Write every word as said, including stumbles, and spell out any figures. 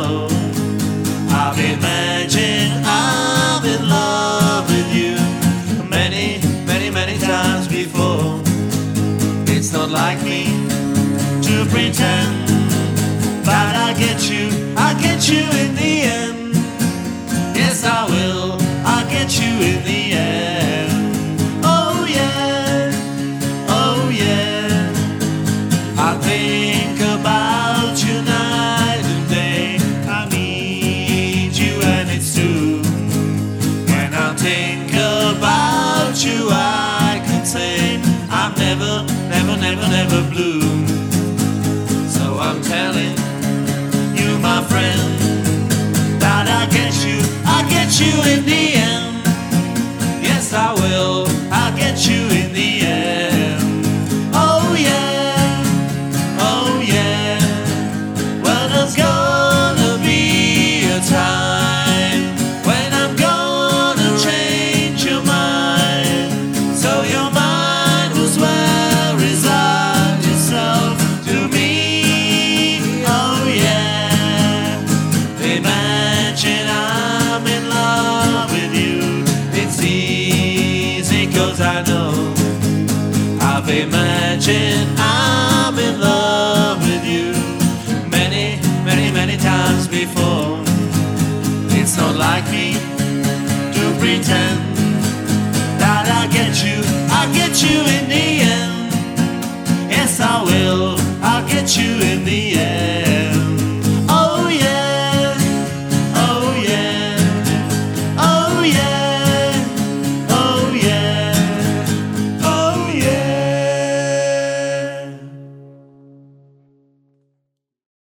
know. I've imagined I'm in love with you many, many, many times before. It's not like me to pretend, but I'll get you, I'll get you in the end. Yes, I will, I'll get you in the end. Oh yeah, oh yeah. I think about you night and day. I need you and it's true. When I think about you, I can say I'm never, never, never, never blue. So I'm telling you, my friend, that I'll get you, I'll get you in the end. Yes, I will, I'll get you in the end. Oh yeah, oh yeah. Well, there's gonna be a time when I'm gonna change your mind, so your mind will swear resign yourself to me. Oh yeah. Imagine I'm in love with you. It's easy 'cause I know I've imagined I'm in love with you many, many, many times before. It's not like me to pretend that I'll get you, I'll get you in the end. Yes, I will, I'll get you in the end.